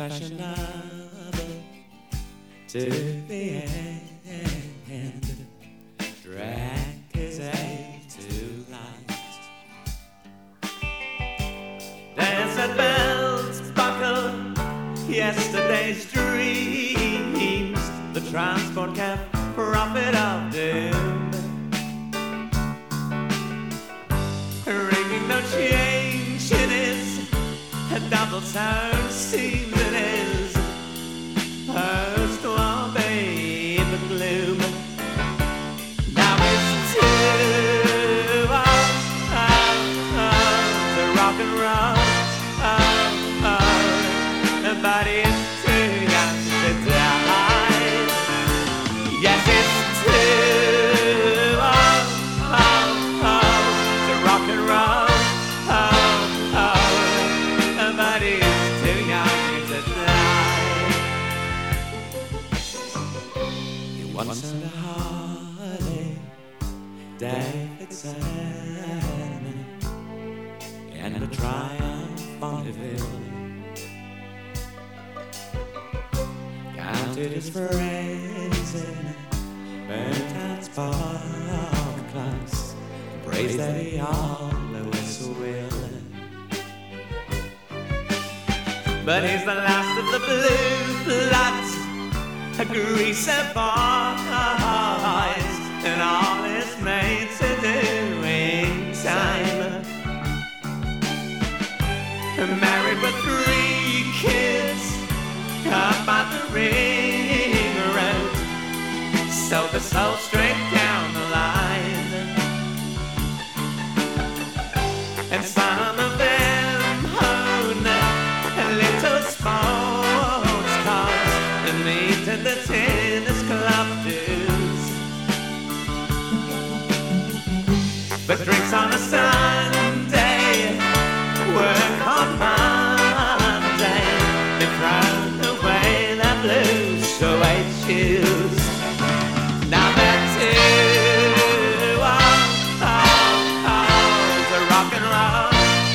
fashionable to the end. Drank his age to light. Desert bells buckle yesterday's dreams. The transport cab prophet of doom. Ringing no change in his double tone seems in his post-war baby gloom. Now it's too old to rock and roll, but it's too young to die. Yes, it's too old to rock and roll, but it's too young to die. He once had a Harley Davidson and a Triumph on the hill. Counted his friends in Burntown Spark Clubs, praised that he always will. But he's the last of the blue bloods, a greaser boys, and all his mates are doing time. Married with 3 kids, up on the ring road, sold the soul straight down the line. And some of them own little sports cars and meet at the tennis club dues. But drinks on a Sunday, work on Monday, they throw away the blues, so I choose. Now they're too old to rock and roll,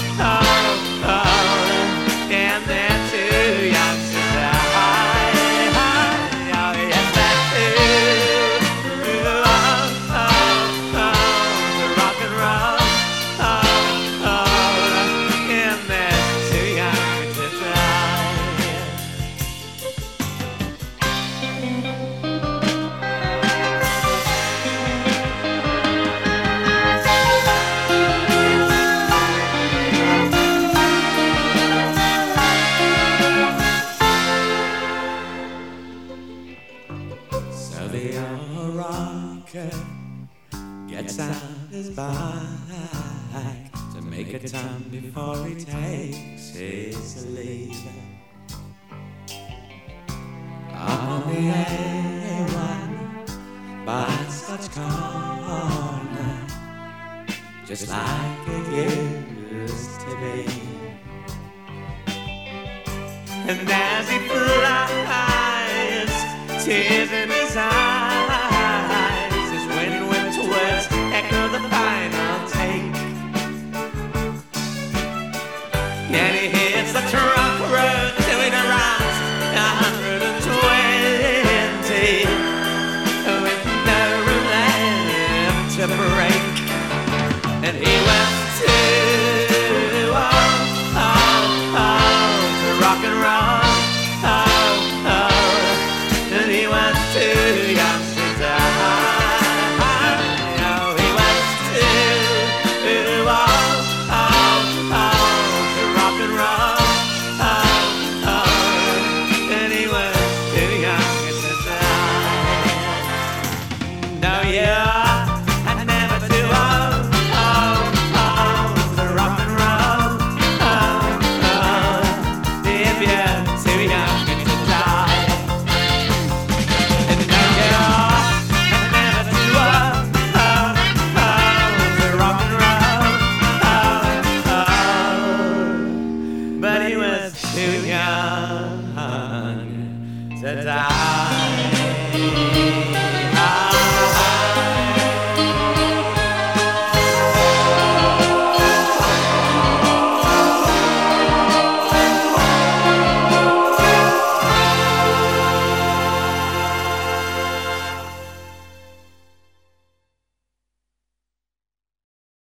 and they're too young to die. Oh, yes, they're too old to rock and roll, and they're too young to die. So the old rocker gets out his bike to make a turn before he takes his leave. On the A1 by Scotch Corner, just like it used to be. And as he flies, tears in his eyes, his wind-whipped words echo the final take. And he hits the truck road till it arrives 120, with no room left to break. And he went too old to rock and roll.